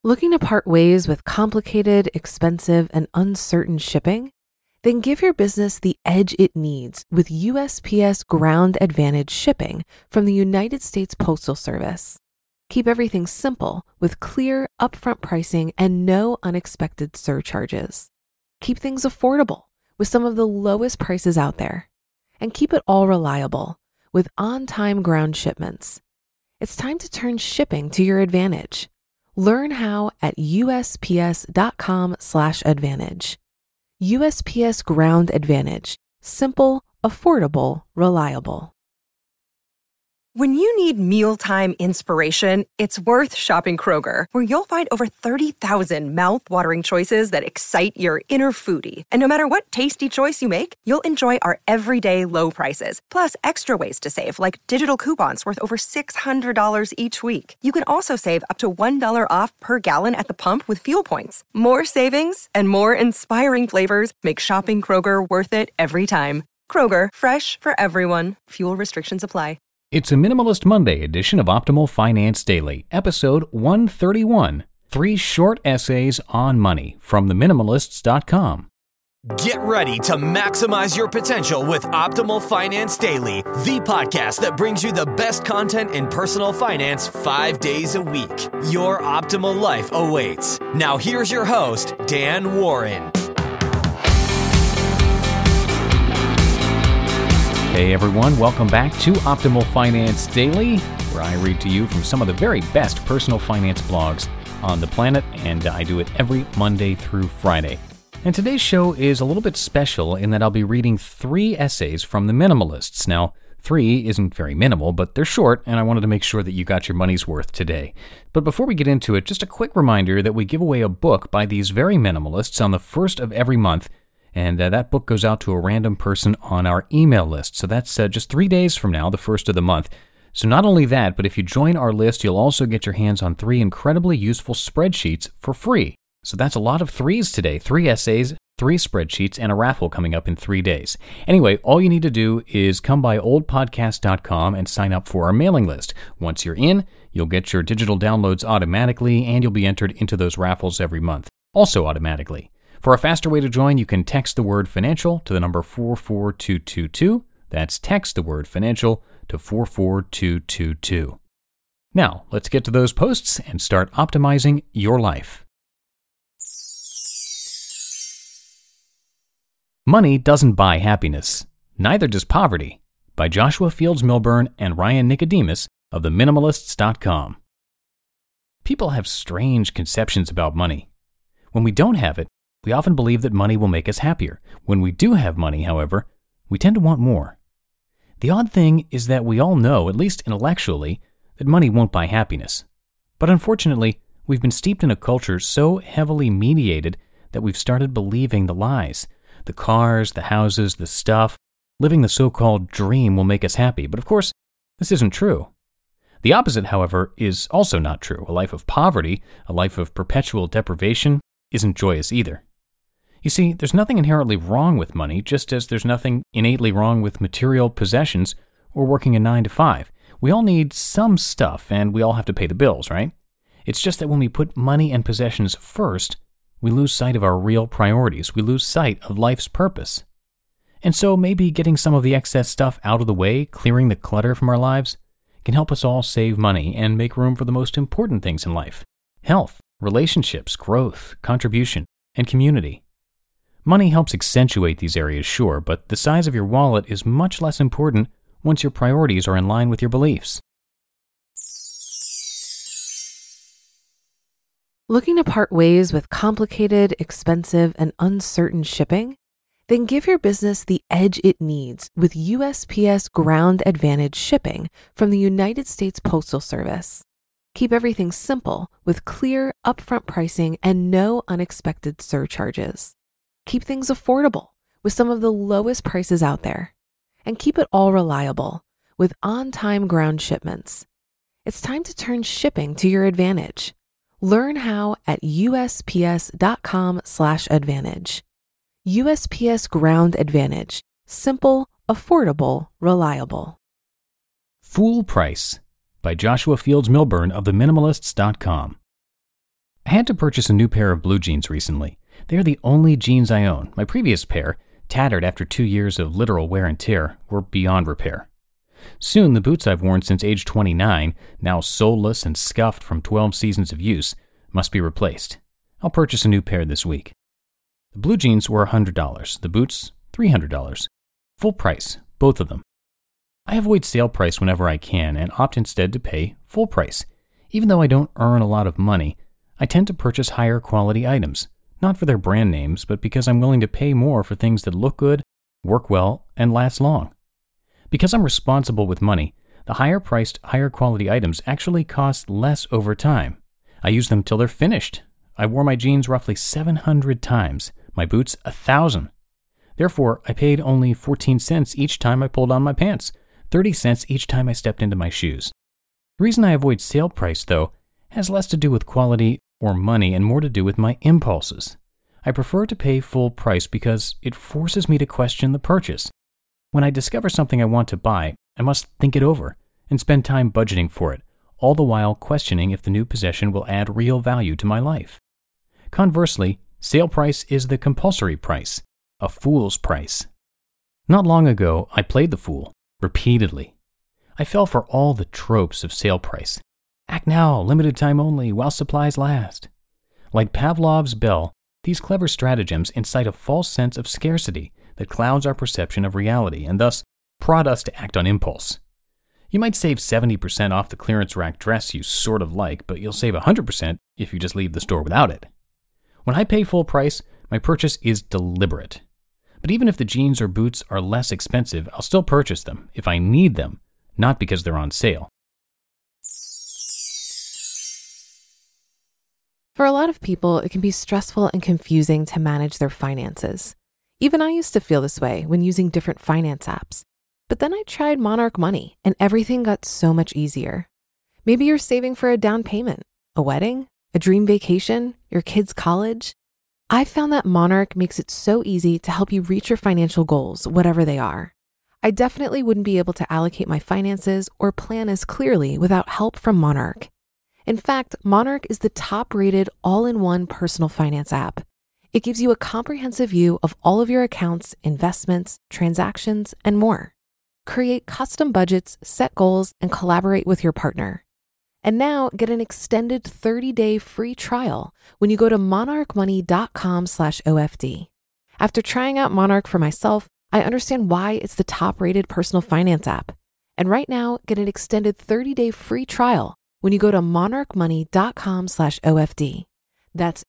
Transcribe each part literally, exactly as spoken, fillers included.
Looking to part ways with complicated, expensive, and uncertain shipping? Then give your business the edge it needs with U S P S Ground Advantage shipping from the United States Postal Service. Keep everything simple with clear, upfront pricing and no unexpected surcharges. Keep things affordable with some of the lowest prices out there. And keep it all reliable with on-time ground shipments. It's time to turn shipping to your advantage. Learn how at U S P S dot com slash advantage. U S P S Ground Advantage. Simple, affordable, reliable. When you need mealtime inspiration, it's worth shopping Kroger, where you'll find over thirty thousand mouth-watering choices that excite your inner foodie. And no matter what tasty choice you make, you'll enjoy our everyday low prices, plus extra ways to save, like digital coupons worth over six hundred dollars each week. You can also save up to one dollar off per gallon at the pump with fuel points. More savings and more inspiring flavors make shopping Kroger worth it every time. Kroger, fresh for everyone. Fuel restrictions apply. It's a Minimalist Monday edition of Optimal Finance Daily, episode one thirty-one, Three Short Essays on Money from the minimalists dot com. Get ready to maximize your potential with Optimal Finance Daily, the podcast that brings you the best content in personal finance five days a week. Your optimal life awaits. Now here's your host, Dan Warren. Hey everyone, welcome back to Optimal Finance Daily, where I read to you from some of the very best personal finance blogs on the planet, and I do it every Monday through Friday. And today's show is a little bit special in that I'll be reading three essays from the Minimalists. Now, three isn't very minimal, but they're short, and I wanted to make sure that you got your money's worth today. But before we get into it, just a quick reminder that we give away a book by these very minimalists on the first of every month. And uh, that book goes out to a random person on our email list. So that's uh, just three days from now, the first of the month. So not only that, but if you join our list, you'll also get your hands on three incredibly useful spreadsheets for free. So that's a lot of threes today. Three essays, three spreadsheets, and a raffle coming up in three days. Anyway, all you need to do is come by old podcast dot com and sign up for our mailing list. Once you're in, you'll get your digital downloads automatically, and you'll be entered into those raffles every month, also automatically. For a faster way to join, you can text the word financial to the number four four two two two. That's text the word financial to four four two two two. Now, let's get to those posts and start optimizing your life. Money doesn't buy happiness. Neither does poverty. By Joshua Fields Millburn and Ryan Nicodemus of the minimalists dot com. People have strange conceptions about money. When we don't have it, we often believe that money will make us happier. When we do have money, however, we tend to want more. The odd thing is that we all know, at least intellectually, that money won't buy happiness. But unfortunately, we've been steeped in a culture so heavily mediated that we've started believing the lies. The cars, the houses, the stuff, living the so-called dream will make us happy. But of course, this isn't true. The opposite, however, is also not true. A life of poverty, a life of perpetual deprivation, isn't joyous either. You see, there's nothing inherently wrong with money, just as there's nothing innately wrong with material possessions or working a nine to five. We all need some stuff, and we all have to pay the bills, right? It's just that when we put money and possessions first, we lose sight of our real priorities. We lose sight of life's purpose. And so maybe getting some of the excess stuff out of the way, clearing the clutter from our lives, can help us all save money and make room for the most important things in life: health, relationships, growth, contribution, and community. Money helps accentuate these areas, sure, but the size of your wallet is much less important once your priorities are in line with your beliefs. Looking to part ways with complicated, expensive, and uncertain shipping? Then give your business the edge it needs with U S P S Ground Advantage shipping from the United States Postal Service. Keep everything simple with clear, upfront pricing and no unexpected surcharges. Keep things affordable with some of the lowest prices out there. And keep it all reliable with on-time ground shipments. It's time to turn shipping to your advantage. Learn how at U S P S dot com slash advantage. U S P S Ground Advantage. Simple, affordable, reliable. Fool Price by Joshua Fields Millburn of the minimalists dot com. I had to purchase a new pair of blue jeans recently. They are the only jeans I own. My previous pair, tattered after two years of literal wear and tear, were beyond repair. Soon, the boots I've worn since age twenty-nine, now soleless and scuffed from twelve seasons of use, must be replaced. I'll purchase a new pair this week. The blue jeans were one hundred dollars, the boots three hundred dollars. Full price, both of them. I avoid sale price whenever I can and opt instead to pay full price. Even though I don't earn a lot of money, I tend to purchase higher quality items, not for their brand names, but because I'm willing to pay more for things that look good, work well, and last long. Because I'm responsible with money, the higher priced, higher quality items actually cost less over time. I use them till they're finished. I wore my jeans roughly seven hundred times, my boots a thousand. Therefore, I paid only fourteen cents each time I pulled on my pants, thirty cents each time I stepped into my shoes. The reason I avoid sale price, though, has less to do with quality or money and more to do with my impulses. I prefer to pay full price because it forces me to question the purchase. When I discover something I want to buy, I must think it over and spend time budgeting for it, all the while questioning if the new possession will add real value to my life. Conversely, sale price is the compulsory price, a fool's price. Not long ago, I played the fool, repeatedly. I fell for all the tropes of sale price. Act now, limited time only, while supplies last. Like Pavlov's bell, these clever stratagems incite a false sense of scarcity that clouds our perception of reality and thus prod us to act on impulse. You might save seventy percent off the clearance rack dress you sort of like, but you'll save one hundred percent if you just leave the store without it. When I pay full price, my purchase is deliberate. But even if the jeans or boots are less expensive, I'll still purchase them if I need them, not because they're on sale. For a lot of people, it can be stressful and confusing to manage their finances. Even I used to feel this way when using different finance apps. But then I tried Monarch Money and everything got so much easier. Maybe you're saving for a down payment, a wedding, a dream vacation, your kids' college. I found that Monarch makes it so easy to help you reach your financial goals, whatever they are. I definitely wouldn't be able to allocate my finances or plan as clearly without help from Monarch. In fact, Monarch is the top-rated all-in-one personal finance app. It gives you a comprehensive view of all of your accounts, investments, transactions, and more. Create custom budgets, set goals, and collaborate with your partner. And now get an extended thirty-day free trial when you go to monarchmoney.com slash OFD. After trying out Monarch for myself, I understand why it's the top-rated personal finance app. And right now, get an extended thirty-day free trial when you go to monarchmoney.com slash OFD. That's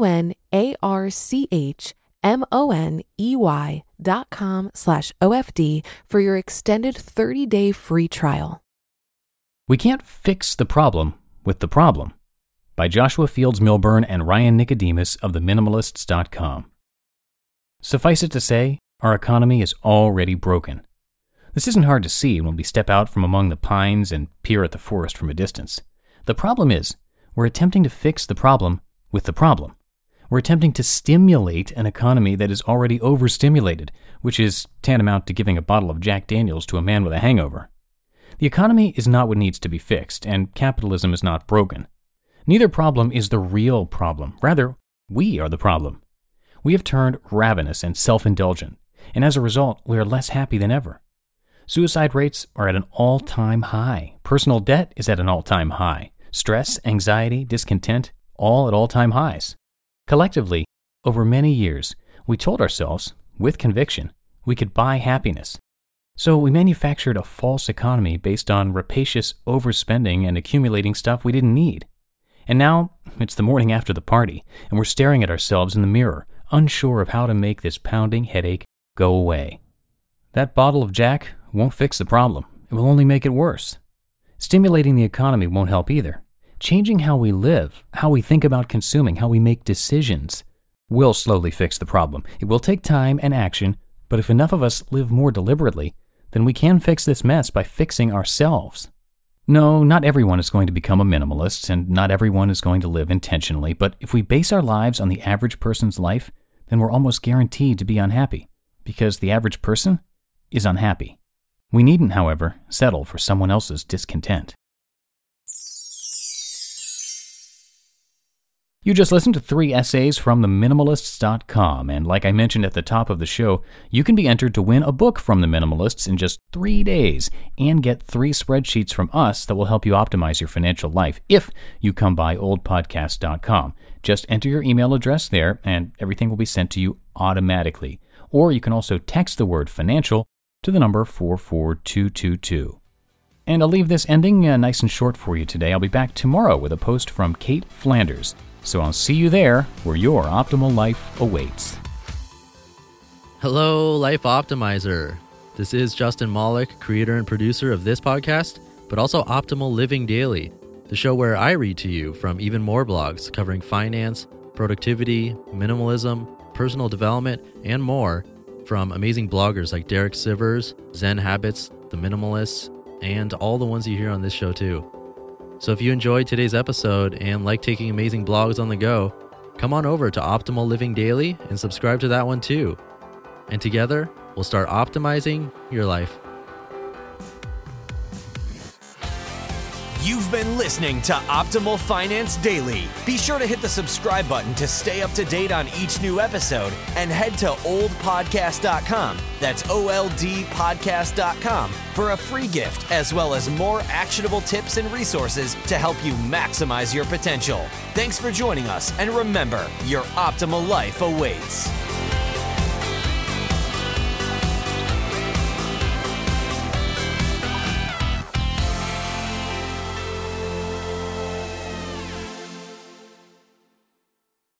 M-O-N-A-R-C-H-M-O-N-E-Y dot com slash O-F-D for your extended thirty-day free trial. We Can't Fix the Problem with the Problem by Joshua Fields Millburn and Ryan Nicodemus of the minimalists dot com. Suffice it to say, our economy is already broken. This isn't hard to see when we step out from among the pines and peer at the forest from a distance. The problem is, we're attempting to fix the problem with the problem. We're attempting to stimulate an economy that is already overstimulated, which is tantamount to giving a bottle of Jack Daniels to a man with a hangover. The economy is not what needs to be fixed, and capitalism is not broken. Neither problem is the real problem. Rather, we are the problem. We have turned ravenous and self-indulgent, and as a result, we are less happy than ever. Suicide rates are at an all-time high. Personal debt is at an all-time high. Stress, anxiety, discontent, all at all-time highs. Collectively, over many years, we told ourselves, with conviction, we could buy happiness. So we manufactured a false economy based on rapacious overspending and accumulating stuff we didn't need. And now, it's the morning after the party, and we're staring at ourselves in the mirror, unsure of how to make this pounding headache go away. That bottle of Jack won't fix the problem. It will only make it worse. Stimulating the economy won't help either. Changing how we live, how we think about consuming, how we make decisions, will slowly fix the problem. It will take time and action, but if enough of us live more deliberately, then we can fix this mess by fixing ourselves. No, not everyone is going to become a minimalist, and not everyone is going to live intentionally, but if we base our lives on the average person's life, then we're almost guaranteed to be unhappy, because the average person is unhappy. We needn't, however, settle for someone else's discontent. You just listened to three essays from the minimalists dot com, and like I mentioned at the top of the show, you can be entered to win a book from the Minimalists in just three days and get three spreadsheets from us that will help you optimize your financial life if you come by old podcast dot com. Just enter your email address there, and everything will be sent to you automatically. Or you can also text the word financial to the number four four two two two. And I'll leave this ending uh, nice and short for you today. I'll be back tomorrow with a post from Kate Flanders. So I'll see you there where your optimal life awaits. Hello, Life Optimizer. This is Justin Malik, creator and producer of this podcast, but also Optimal Living Daily, the show where I read to you from even more blogs covering finance, productivity, minimalism, personal development, and more from amazing bloggers like Derek Sivers, Zen Habits, The Minimalists, and all the ones you hear on this show too. So if you enjoyed today's episode and like taking amazing blogs on the go, come on over to Optimal Living Daily and subscribe to that one too. And together, we'll start optimizing your life. You've been listening to Optimal Finance Daily. Be sure to hit the subscribe button to stay up to date on each new episode and head to old podcast dot com. That's O L D podcast dot com for a free gift as well as more actionable tips and resources to help you maximize your potential. Thanks for joining us, and remember, your optimal life awaits.